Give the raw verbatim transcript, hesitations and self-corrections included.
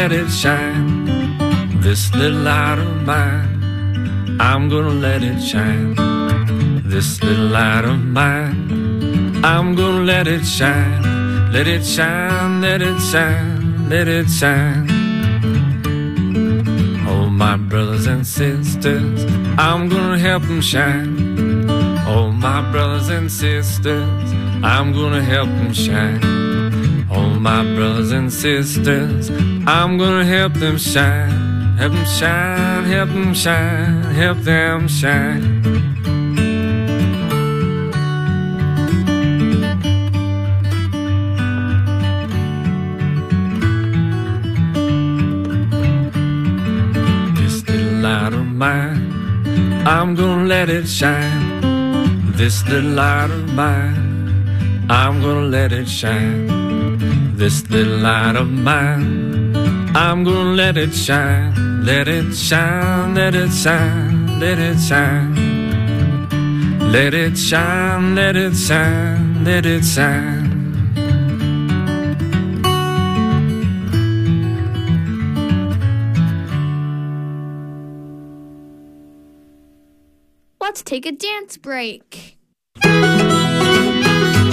let it shine. This little light of mine, I'm gonna let it shine. This little light of mine, I'm gonna let it shine. Let it shine, let it shine, let it shine. Oh, my brothers and sisters, I'm gonna help them shine. Oh, my brothers and sisters, I'm gonna help them shine. Oh, my brothers and sisters, I'm gonna help them shine. Help them shine, help them shine, help them shine. This little light of mine, I'm gonna let it shine. This little light of mine, I'm gonna let it shine. This little light of mine, I'm gonna let it shine. Let it shine, let it shine, let it shine. Let it shine, let it shine, let it shine. Let's take a dance break.